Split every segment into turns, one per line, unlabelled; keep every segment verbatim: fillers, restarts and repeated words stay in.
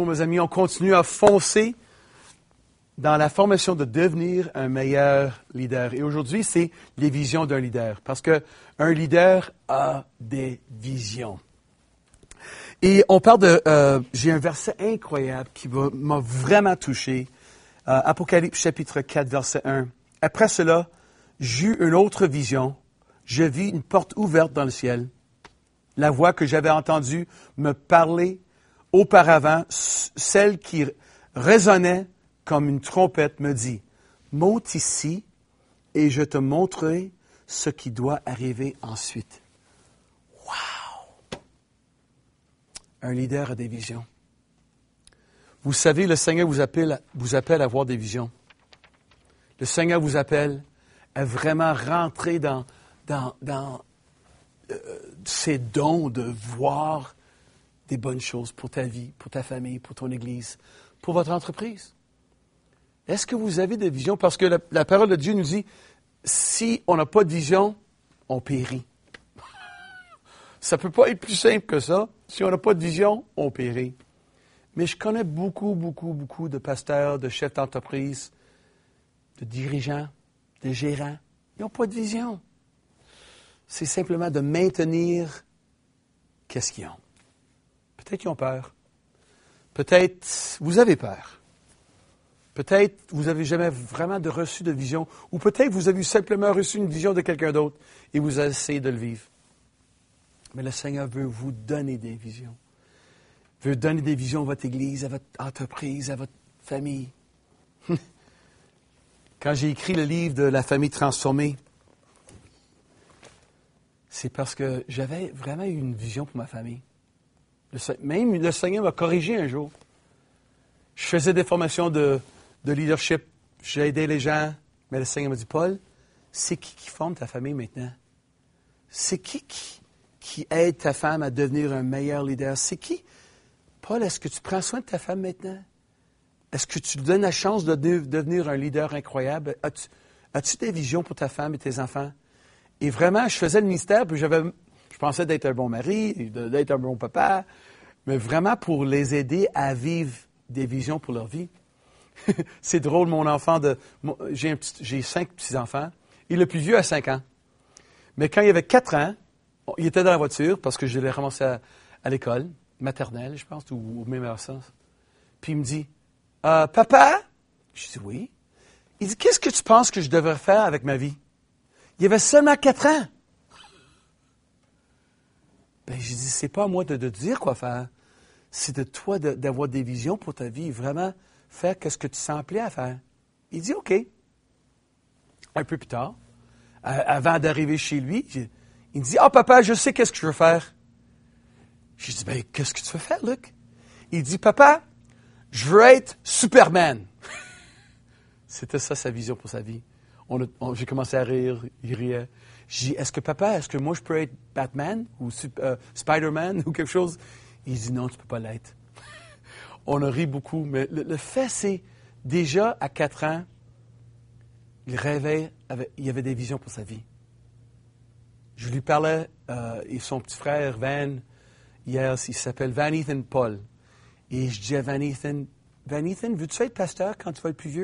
mes amis, on continue à foncer dans la formation de devenir un meilleur leader. Et aujourd'hui, c'est les visions d'un leader. Parce qu'un leader a des visions. Et on parle de... Euh, j'ai un verset incroyable qui m'a vraiment touché. Euh, Apocalypse chapitre quatre, verset un. Après cela, j'eus une autre vision. Je vis une porte ouverte dans le ciel. La voix que j'avais entendue me parler auparavant, celle qui résonnait comme une trompette, me dit, « Monte ici et je te montrerai ce qui doit arriver ensuite. » Wow! Un leader a des visions. Vous savez, le Seigneur vous appelle, vous appelle à avoir des visions. Le Seigneur vous appelle à vraiment rentrer dans, dans, dans euh, ces dons de voir des bonnes choses pour ta vie, pour ta famille, pour ton Église, pour votre entreprise. Est-ce que vous avez des visions? Parce que la, la parole de Dieu nous dit, si on n'a pas de vision, on périt. Ça ne peut pas être plus simple que ça. Si on n'a pas de vision, on périt. Mais je connais beaucoup, beaucoup, beaucoup de pasteurs, de chefs d'entreprise, de dirigeants, de gérants. Ils n'ont pas de vision. C'est simplement de maintenir qu'est-ce qu'ils ont. Peut-être qu'ils ont peur. Peut-être vous avez peur. Peut-être vous n'avez jamais vraiment de reçu de vision. Ou peut-être vous avez simplement reçu une vision de quelqu'un d'autre et vous essayez de le vivre. Mais le Seigneur veut vous donner des visions. Il veut donner des visions à votre Église, à votre entreprise, à votre famille. Quand j'ai écrit le livre de la famille transformée, c'est parce que j'avais vraiment eu une vision pour ma famille. Le, même le Seigneur m'a corrigé un jour. Je faisais des formations de, de leadership, j'ai aidé les gens, mais le Seigneur m'a dit, Paul, c'est qui qui forme ta famille maintenant? C'est qui qui, qui aide ta femme à devenir un meilleur leader? C'est qui? Paul, est-ce que tu prends soin de ta femme maintenant? Est-ce que tu lui donnes la chance de devenir un leader incroyable? As-tu, as-tu des visions pour ta femme et tes enfants? Et vraiment, je faisais le ministère, puis j'avais, je pensais d'être un bon mari, d'être un bon papa, mais vraiment pour les aider à vivre des visions pour leur vie. C'est drôle, mon enfant, de, j'ai, un petit, j'ai cinq petits-enfants, et le plus vieux a cinq ans. Mais quand il avait quatre ans, il était dans la voiture, parce que je l'ai ramassé à, à l'école, maternelle, je pense, ou, ou même à ça. Puis il me dit, euh, « Papa? » Je dis, « Oui. » Il dit, « Qu'est-ce que tu penses que je devrais faire avec ma vie? » Il avait seulement quatre ans. Ben, j'ai dit, c'est pas à moi de, de te dire quoi faire. C'est de toi de, d'avoir des visions pour ta vie, vraiment faire ce que tu sens appelé à faire. Il dit, OK. Un peu plus tard, euh, avant d'arriver chez lui, il me dit, « Ah, oh, papa, je sais qu'est-ce que je veux faire. » J'ai dit, « Ben, qu'est-ce que tu veux faire, Luc? » Il dit, « Papa, je veux être Superman. » C'était ça sa vision pour sa vie. On a, on, j'ai commencé à rire, il riait. J'ai dit, « Est-ce que papa, est-ce que moi je peux être Batman ou euh, Spider-Man ou quelque chose? » Il dit, « Non, tu ne peux pas l'être. » On a ri beaucoup, mais le, le fait, c'est, déjà à quatre ans, il rêvait, avec, il avait des visions pour sa vie. Je lui parlais, euh, et son petit frère, Van, hier, il s'appelle Van Ethan Paul. Et je dis à Van Ethan, « Van Ethan, veux-tu être pasteur quand tu vas être plus vieux? »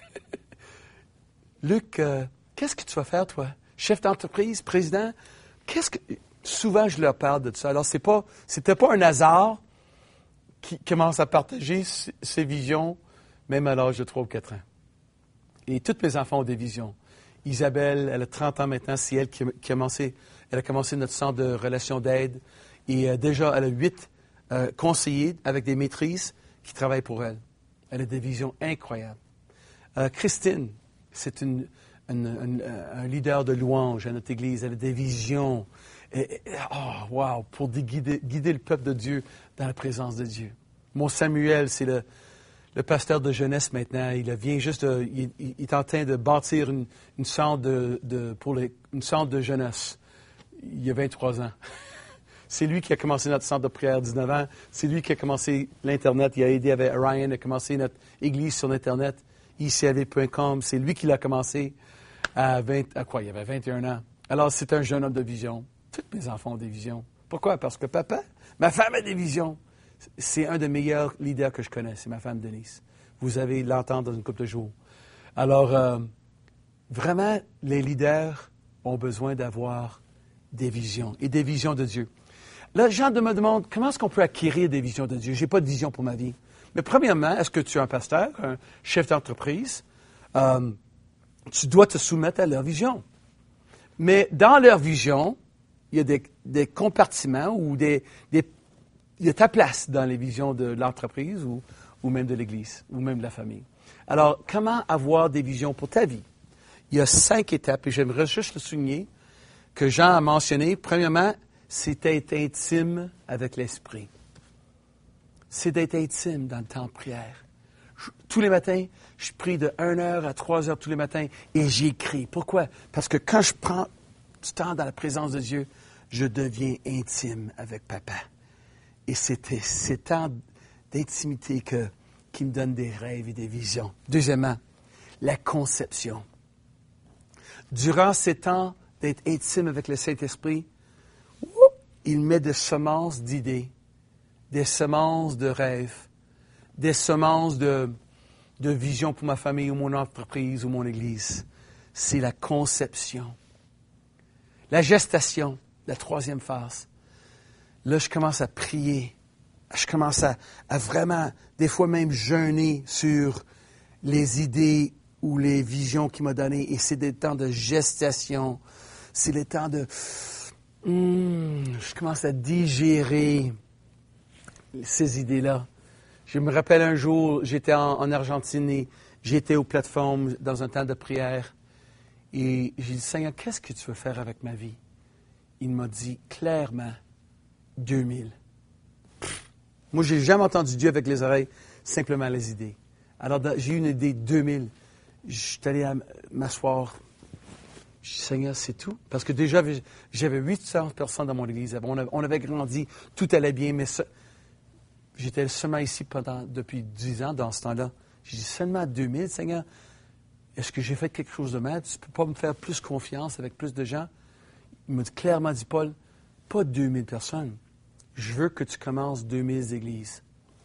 Luc, euh, qu'est-ce que tu vas faire, toi? Chef d'entreprise, président? Qu'est-ce que... Souvent, je leur parle de ça. Alors, c'est pas, c'était pas un hasard qui commence à partager ses visions, même à l'âge de trois ou quatre ans. Et tous mes enfants ont des visions. Isabelle, elle a trente ans maintenant, c'est elle qui a commencé, elle a commencé notre centre de relations d'aide. Et euh, déjà, elle a huit euh, conseillers avec des maîtrises qui travaillent pour elle. Elle a des visions incroyables. Euh, Christine, c'est une, une, une, un leader de louange à notre Église. Elle a des visions. Et, et, oh, wow, pour guider, guider le peuple de Dieu dans la présence de Dieu. Mon Samuel, c'est le, le pasteur de jeunesse maintenant. Il vient juste de, il, il est en train de bâtir une, une centre de, de, pour les, une centre de jeunesse. Il y a vingt-trois ans. C'est lui qui a commencé notre centre de prière à dix-neuf ans. C'est lui qui a commencé l'Internet. Il a aidé avec Ryan à commencer notre église sur l'Internet, I C A V point com. C'est lui qui l'a commencé à vingt, à quoi? Il avait vingt et un ans. Alors, c'est un jeune homme de vision. Tous mes enfants ont des visions. Pourquoi? Parce que papa, ma femme a des visions. C'est un des meilleurs leaders que je connais, c'est ma femme Denise. Vous allez l'entendre dans une couple de jours. Alors, euh, vraiment, les leaders ont besoin d'avoir des visions et des visions de Dieu. Là, les gens me demandent, comment est-ce qu'on peut acquérir des visions de Dieu? Je n'ai pas de vision pour ma vie. Mais premièrement, est-ce que tu es un pasteur, un chef d'entreprise? Euh, tu dois te soumettre à leur vision. Mais dans leur vision, il y a des, des compartiments ou des, des... Il y a ta place dans les visions de l'entreprise ou, ou même de l'Église ou même de la famille. Alors, comment avoir des visions pour ta vie? Il y a cinq étapes et j'aimerais juste le souligner que Jean a mentionné. Premièrement, c'est d'être intime avec l'Esprit. C'est d'être intime dans le temps de prière. Je, tous les matins, je prie de une heure à trois heures tous les matins et j'écris. Pourquoi? Parce que quand je prends du temps dans la présence de Dieu, je deviens intime avec Papa. Et c'était ces temps d'intimité que, qui me donnent des rêves et des visions. Deuxièmement, la conception. Durant ces temps d'être intime avec le Saint-Esprit, il met des semences d'idées, des semences de rêves, des semences de, de visions pour ma famille ou mon entreprise ou mon Église. C'est la conception. La gestation, la troisième phase. Là, je commence à prier. Je commence à, à vraiment, des fois même, jeûner sur les idées ou les visions qu'il m'a données. Et c'est des temps de gestation. C'est les temps de... Hum, je commence à digérer ces idées-là. Je me rappelle un jour, j'étais en, en Argentine et j'étais aux plateformes dans un temps de prière. Et j'ai dit, Seigneur, qu'est-ce que tu veux faire avec ma vie? Il m'a dit clairement, deux mille. Pff, moi, je n'ai jamais entendu Dieu avec les oreilles, simplement les idées. Alors, j'ai eu une idée, deux mille. Je suis allé à m'asseoir. Je dis, Seigneur, c'est tout. Parce que déjà, j'avais huit cents personnes dans mon église. On avait, on avait grandi, tout allait bien, mais ça, j'étais seulement ici pendant, depuis dix ans, dans ce temps-là. J'ai dit, seulement deux mille, Seigneur, est-ce que j'ai fait quelque chose de mal? Tu ne peux pas me faire plus confiance avec plus de gens? Il m'a clairement dit, Paul, pas deux mille personnes. Je veux que tu commences deux mille églises.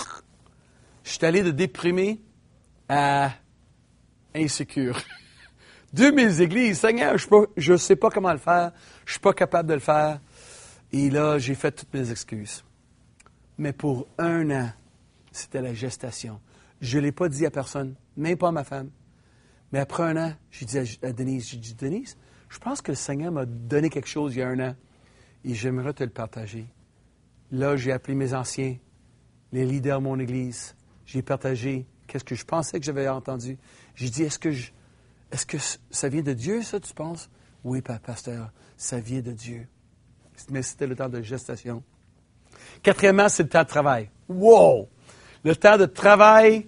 Je suis allé de déprimé à insécure. deux mille églises, Seigneur, je ne sais pas comment le faire, je ne suis pas capable de le faire. Et là, j'ai fait toutes mes excuses. Mais pour un an, c'était la gestation. Je ne l'ai pas dit à personne, même pas à ma femme. Mais après un an, j'ai dit à, à Denise, j'ai dit, Denise, je pense que le Seigneur m'a donné quelque chose il y a un an et j'aimerais te le partager. Là, j'ai appelé mes anciens, les leaders de mon Église. J'ai partagé qu'est-ce que je pensais que j'avais entendu. J'ai dit, est-ce que je, est-ce que ça vient de Dieu, ça, tu penses? Oui, pasteur, ça vient de Dieu. Mais c'était le temps de gestation. Quatrièmement, c'est le temps de travail. Wow! Le temps de travail,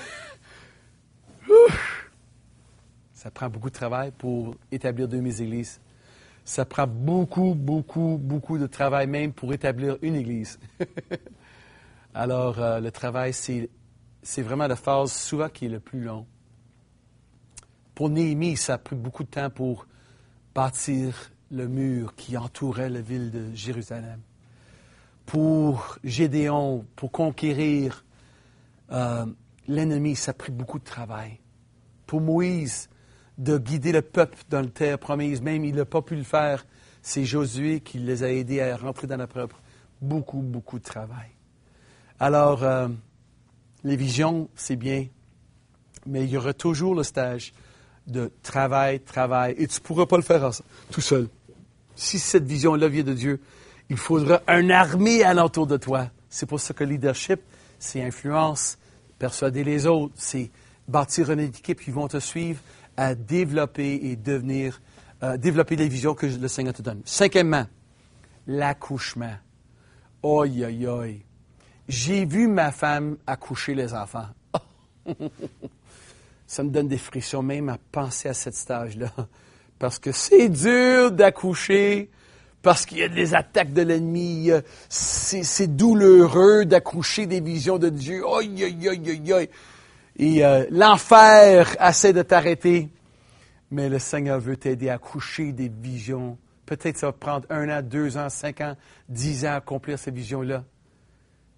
ça prend beaucoup de travail pour établir deux mille églises. Ça prend beaucoup, beaucoup, beaucoup de travail même pour établir une église. Alors, euh, le travail, c'est, c'est vraiment la phase souvent qui est le plus long. Pour Néhémie, ça a pris beaucoup de temps pour bâtir le mur qui entourait la ville de Jérusalem. Pour Gédéon, pour conquérir euh, l'ennemi, ça a pris beaucoup de travail. Pour Moïse, de guider le peuple dans la terre promise, même il n'a pas pu le faire. C'est Josué qui les a aidés à rentrer dans la preuve. Beaucoup, beaucoup de travail. Alors, euh, les visions, c'est bien, mais il y aura toujours le stage de travail, travail, et tu ne pourras pas le faire tout seul. Si cette vision-là vient de Dieu, il faudra une armée alentour de toi. C'est pour ça que le leadership, c'est influence, persuader les autres, c'est bâtir une équipe qui vont te suivre à développer et devenir, euh, développer les visions que le Seigneur te donne. Cinquièmement, l'accouchement. Aïe, aïe, aïe. J'ai vu ma femme accoucher les enfants. Ça me donne des frictions même à penser à cette stage-là. Parce que c'est dur d'accoucher, parce qu'il y a des attaques de l'ennemi. C'est, c'est douloureux d'accoucher des visions de Dieu. Aïe, aïe, aïe, aïe, aïe. Et euh, l'enfer essaie de t'arrêter, mais le Seigneur veut t'aider à accoucher des visions. Peut-être ça va prendre un an, deux ans, cinq ans, dix ans à accomplir ces visions-là.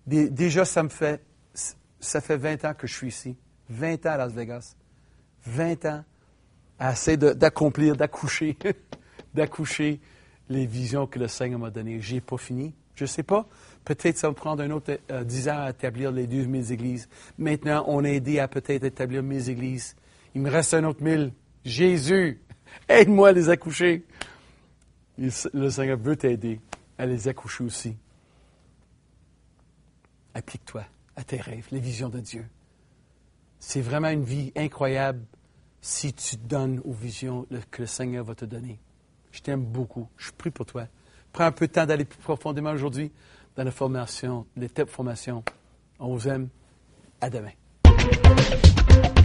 Dé- déjà, ça me fait, ça fait vingt ans que je suis ici. vingt ans à Las Vegas. vingt ans à essayer de- d'accomplir, d'accoucher, d'accoucher les visions que le Seigneur m'a données. J'ai pas fini. Je sais pas. Peut-être ça va prendre un autre euh, dix ans à établir les deux mille églises. Maintenant, on a aidé à peut-être établir mille églises. Il me reste un autre mille. Jésus, aide-moi à les accoucher. Il- le Seigneur veut t'aider à les accoucher aussi. Applique-toi à tes rêves, les visions de Dieu. C'est vraiment une vie incroyable si tu te donnes aux visions que le Seigneur va te donner. Je t'aime beaucoup. Je prie pour toi. Prends un peu de temps d'aller plus profondément aujourd'hui dans la formation, l'étape formation. On vous aime. À demain.